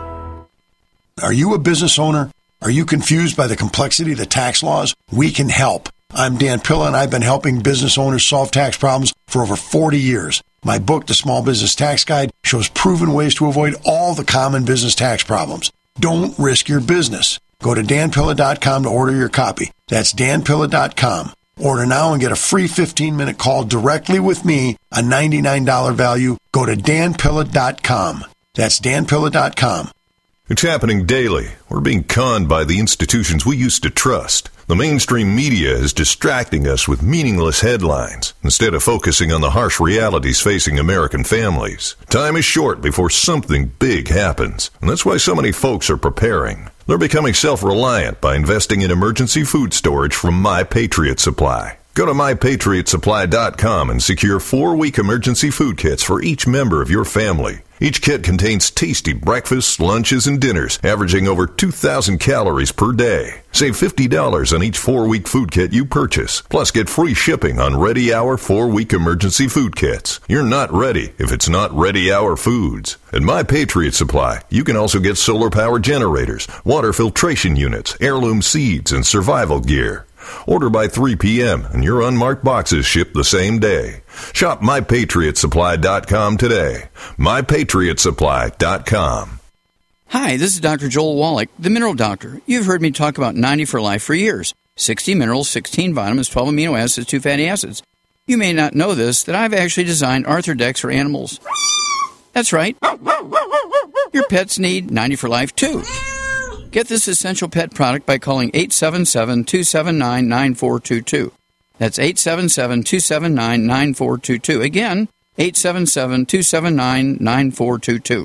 Are you a business owner? Are you confused by the complexity of the tax laws? We can help. I'm Dan Pilla, and I've been helping business owners solve tax problems for over forty years. My book, The Small Business Tax Guide, shows proven ways to avoid all the common business tax problems. Don't risk your business. Go to Dan Pilla dot com to order your copy. That's Dan Pilla dot com. Order now and get a free fifteen-minute call directly with me, a ninety-nine dollars value. Go to Dan Pilla dot com. That's Dan Pilla dot com. It's happening daily. We're being conned by the institutions we used to trust. The mainstream media is distracting us with meaningless headlines instead of focusing on the harsh realities facing American families. Time is short before something big happens, and that's why so many folks are preparing. They're becoming self-reliant by investing in emergency food storage from My Patriot Supply. Go to my patriot supply dot com and secure four-week emergency food kits for each member of your family. Each kit contains tasty breakfasts, lunches, and dinners, averaging over two thousand calories per day. Save fifty dollars on each four-week food kit you purchase. Plus, get free shipping on Ready Hour four-week emergency food kits. You're not ready if it's not Ready Hour Foods. At My Patriot Supply, you can also get solar power generators, water filtration units, heirloom seeds, and survival gear. Order by three p.m. and your unmarked boxes ship the same day. Shop my patriot supply dot com today. my patriot supply dot com. Hi, this is Doctor Joel Wallach, the Mineral Doctor. You've heard me talk about ninety for Life for years. sixty minerals, sixteen vitamins, twelve amino acids, two fatty acids. You may not know this, that I've actually designed Arthrodex for animals. That's right. Your pets need ninety for Life, too. Get this essential pet product by calling eight seven seven, two seven nine, nine four two two. That's eight seven seven, two seven nine, nine four two two. Again, eight seven seven, two seven nine, nine four two two.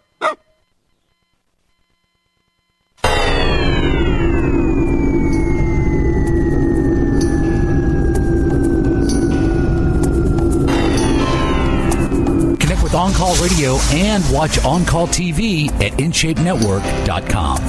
With On Call Radio and watch On Call T V at in shape network dot com.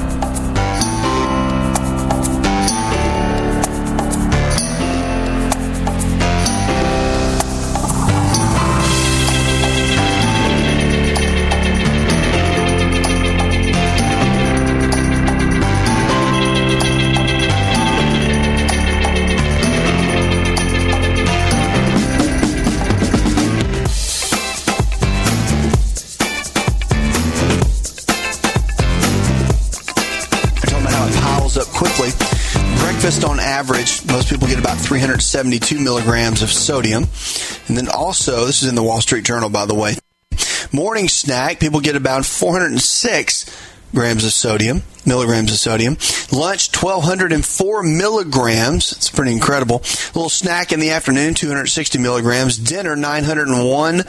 On average, most people get about three hundred seventy-two milligrams of sodium. And then also, this is in the Wall Street Journal, by the way, morning snack, people get about four hundred six grams of sodium, milligrams of sodium. Lunch, twelve oh four milligrams. It's pretty incredible. A little snack in the afternoon, two hundred sixty milligrams. Dinner, nine hundred one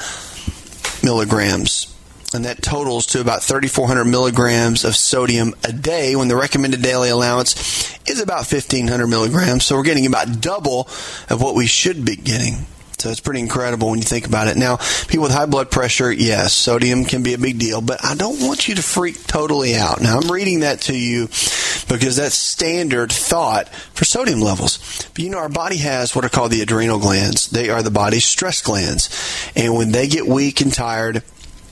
milligrams. And that totals to about thirty-four hundred milligrams of sodium a day when the recommended daily allowance is about fifteen hundred milligrams. So we're getting about double of what we should be getting. So it's pretty incredible when you think about it. Now, people with high blood pressure, yes, sodium can be a big deal, but I don't want you to freak totally out. Now, I'm reading that to you because that's standard thought for sodium levels. But you know, our body has what are called the adrenal glands. They are the body's stress glands. And when they get weak and tired,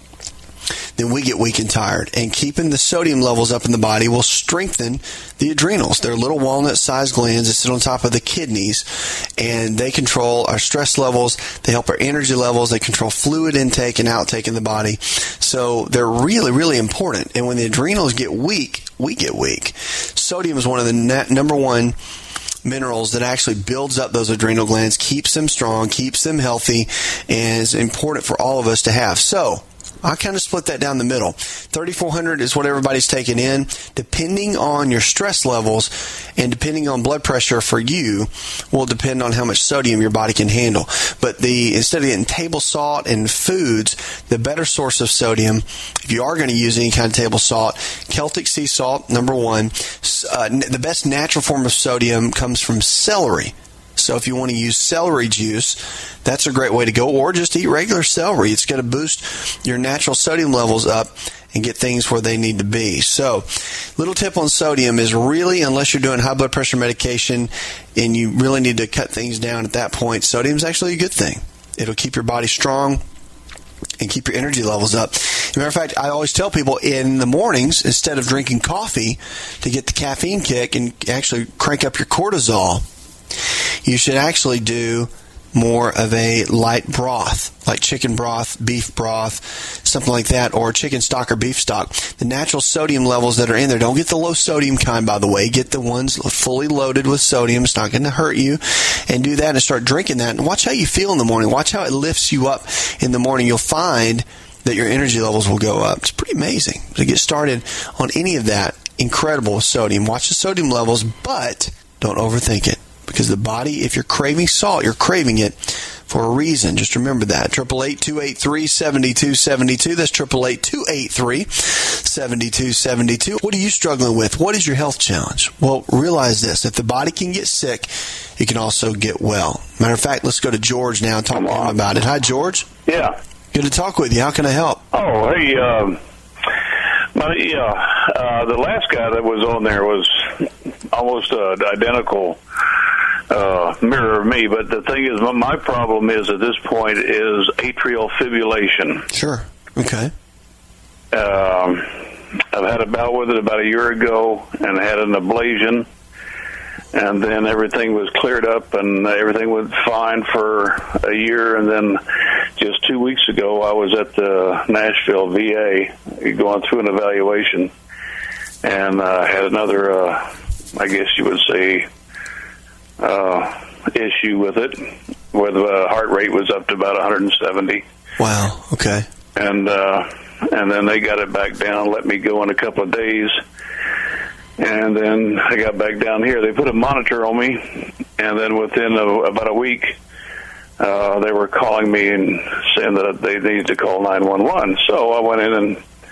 then we get weak and tired. And keeping the sodium levels up in the body will strengthen the adrenals. They're little walnut-sized glands that sit on top of the kidneys, and they control our stress levels. They help our energy levels. They control fluid intake and outtake in the body. So they're really, really important. And when the adrenals get weak, we get weak. Sodium is one of the na- number one minerals that actually builds up those adrenal glands, keeps them strong, keeps them healthy, and is important for all of us to have. So I kind of split that down the middle. thirty-four hundred is what everybody's taking in. Depending on your stress levels and depending on blood pressure for you will depend on how much sodium your body can handle. But the instead of getting table salt and foods, the better source of sodium, if you are going to use any kind of table salt, Celtic sea salt, number one. Uh, the best natural form of sodium comes from celery. So if you want to use celery juice, that's a great way to go. Or just eat regular celery. It's going to boost your natural sodium levels up and get things where they need to be. So, little tip on sodium is really, unless you're doing high blood pressure medication and you really need to cut things down at that point, sodium is actually a good thing. It'll keep your body strong and keep your energy levels up. As a matter of fact, I always tell people in the mornings, instead of drinking coffee to get the caffeine kick and actually crank up your cortisol, you should actually do more of a light broth, like chicken broth, beef broth, something like that, or chicken stock or beef stock. The natural sodium levels that are in there, don't get the low sodium kind, by the way. Get the ones fully loaded with sodium. It's not going to hurt you. And do that and start drinking that. And watch how you feel in the morning. Watch how it lifts you up in the morning. You'll find that your energy levels will go up. It's pretty amazing to get started on any of that. Incredible with sodium. Watch the sodium levels, but don't overthink it. Because the body, if you're craving salt, you're craving it for a reason. Just remember that. eight eight eight, two eight three, seven two seven two. That's eight eight eight, two eight three, seven two seven two. What are you struggling with? What is your health challenge? Well, realize this. If the body can get sick, it can also get well. Matter of fact, let's go to George now and talk to him about it. Hi, George. Yeah. Good to talk with you. How can I help? Oh, hey, um, my, yeah, uh, the last guy that was on there was almost uh, identical uh, mirror of me, but the thing is, my problem is at this point is atrial fibrillation. Sure. Okay. Um, I've had a bout with it about a year ago and had an ablation, and then everything was cleared up and everything was fine for a year, and then just two weeks ago, I was at the Nashville V A going through an evaluation, and uh, had another, uh, I guess you would say, uh, issue with it, where the heart rate was up to about one hundred seventy. Wow. Okay. And uh, and then they got it back down, let me go in a couple of days. And then I got back down here. They put a monitor on me, and then within a, about a week, uh, they were calling me and saying that they needed to call nine one one. So I went in and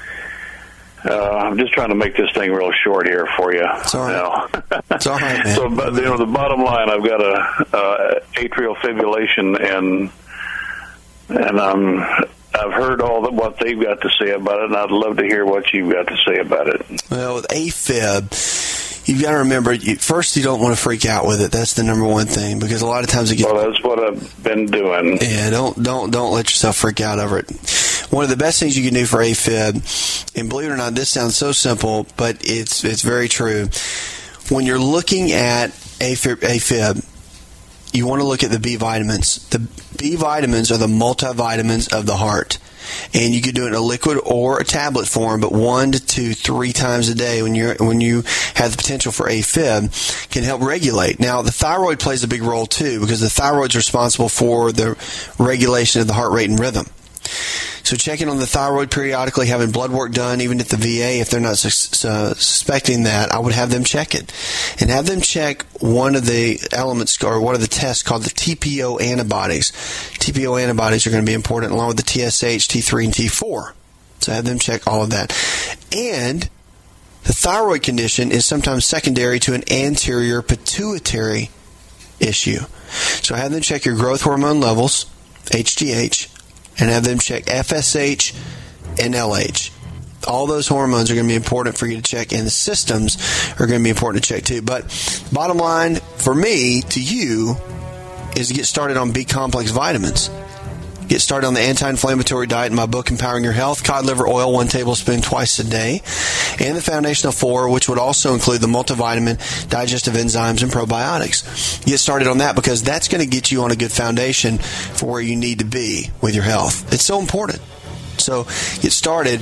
uh, I'm just trying to make this thing real short here for you. It's all right. Now. It's all right, man. So, but you know, the bottom line, I've got a, a atrial fibrillation, and and I'm. I've heard all that what they've got to say about it, and I'd love to hear what you've got to say about it. Well, with AFib, you've got to remember, you, first, you don't want to freak out with it. That's the number one thing, because a lot of times it gets... Well, that's what I've been doing. Yeah, don't don't don't let yourself freak out over it. One of the best things you can do for AFib, and believe it or not, this sounds so simple, but it's it's very true. When you're looking at AFib, AFib you want to look at the B vitamins. The B vitamins are the multivitamins of the heart. And you could do it in a liquid or a tablet form, but one to two, three times a day when you're when you have the potential for AFib can help regulate. Now, the thyroid plays a big role too, because the thyroid's responsible for the regulation of the heart rate and rhythm. So checking on the thyroid periodically, having blood work done, even at the V A, if they're not su- uh, suspecting that, I would have them check it. And have them check one of the elements, or one of the tests called the T P O antibodies. T P O antibodies are going to be important, along with the T S H, T three, and T four. So have them check all of that. And the thyroid condition is sometimes secondary to an anterior pituitary issue. So have them check your growth hormone levels, H G H, and have them check F S H and L H. All those hormones are going to be important for you to check, and the systems are going to be important to check too. But bottom line, for me, to you, is to get started on B-complex vitamins. Get started on the anti-inflammatory diet in my book, Empowering Your Health. Cod liver oil, one tablespoon twice a day. And the Foundational Four, which would also include the multivitamin, digestive enzymes, and probiotics. Get started on that, because that's going to get you on a good foundation for where you need to be with your health. It's so important. So get started.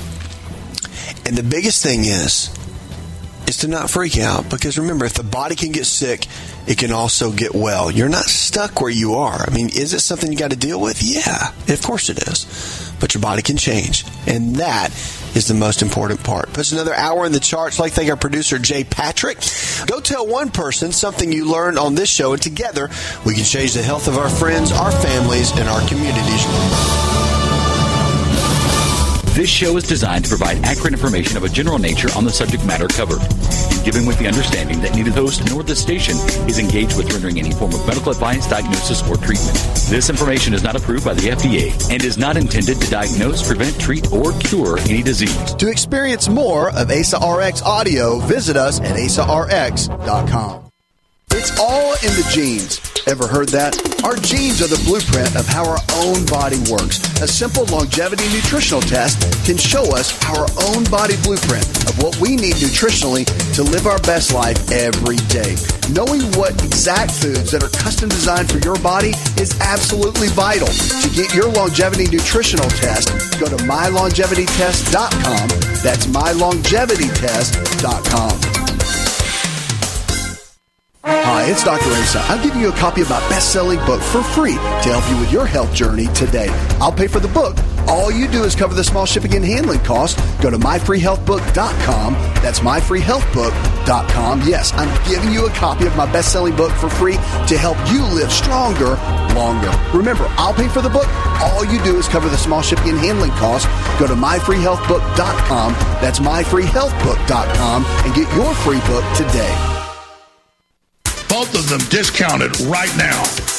And the biggest thing is, is to not freak out, because remember, if the body can get sick, it can also get well. You're not stuck where you are. I mean, is it something you got to deal with? Yeah, of course it is. But your body can change, and that is the most important part. Puts another hour in the charts. I'd like to thank our producer, Jay Patrick. Go tell one person something you learned on this show, and together we can change the health of our friends, our families, and our communities. This show is designed to provide accurate information of a general nature on the subject matter covered, and given with the understanding that neither the host nor the station is engaged with rendering any form of medical advice, diagnosis, or treatment. This information is not approved by the F D A and is not intended to diagnose, prevent, treat, or cure any disease. To experience more of A S A R X audio, visit us at A S A R X dot com. It's all in the genes. Ever heard that? Our genes are the blueprint of how our own body works. A simple longevity nutritional test can show us our own body blueprint of what we need nutritionally to live our best life every day. Knowing what exact foods that are custom designed for your body is absolutely vital. To get your longevity nutritional test, go to my longevity test dot com. That's my longevity test dot com. Hi, it's Doctor Asa. I'm giving you a copy of my best-selling book for free to help you with your health journey today. I'll pay for the book. All you do is cover the small shipping and handling costs. Go to my free health book dot com. That's my free health book dot com. Yes, I'm giving you a copy of my best-selling book for free to help you live stronger, longer. Remember, I'll pay for the book. All you do is cover the small shipping and handling costs. Go to my free health book dot com. That's my free health book dot com and get your free book today. Both of them discounted right now.